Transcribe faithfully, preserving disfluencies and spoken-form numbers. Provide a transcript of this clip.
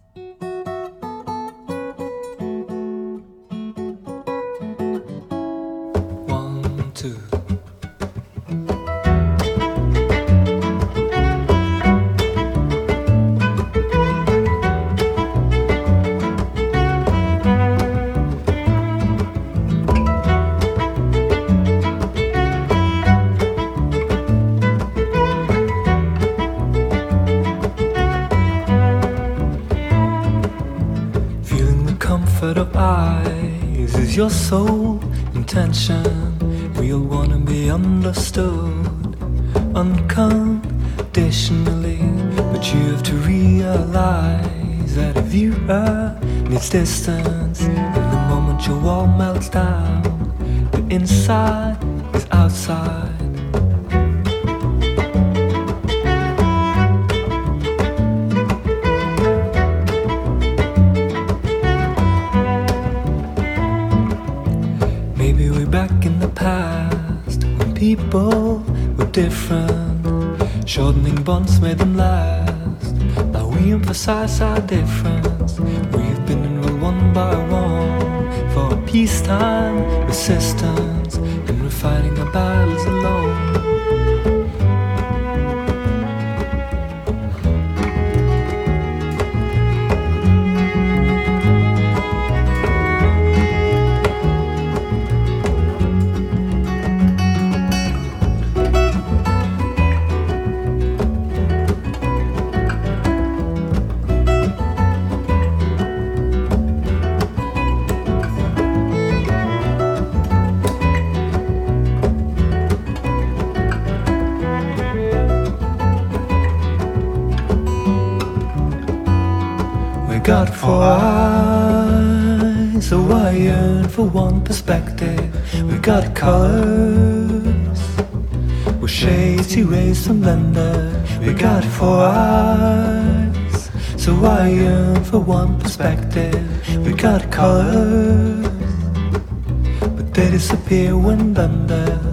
One, two. Comfort of eyes is your sole intention. We all wanna be understood unconditionally, but you have to realize that a viewer needs distance. In the moment your wall melts down, the inside is outside. Back in the past, when people were different, shortening bonds made them last. Now we emphasize our difference. We've been enrolled one by one for a peacetime resistance, and we're fighting our battles alone. Got four eyes, so I yearn for one perspective. We got colors with shades erased and blended. We got four eyes, so I yearn for one perspective. We got colors, but they disappear when blended.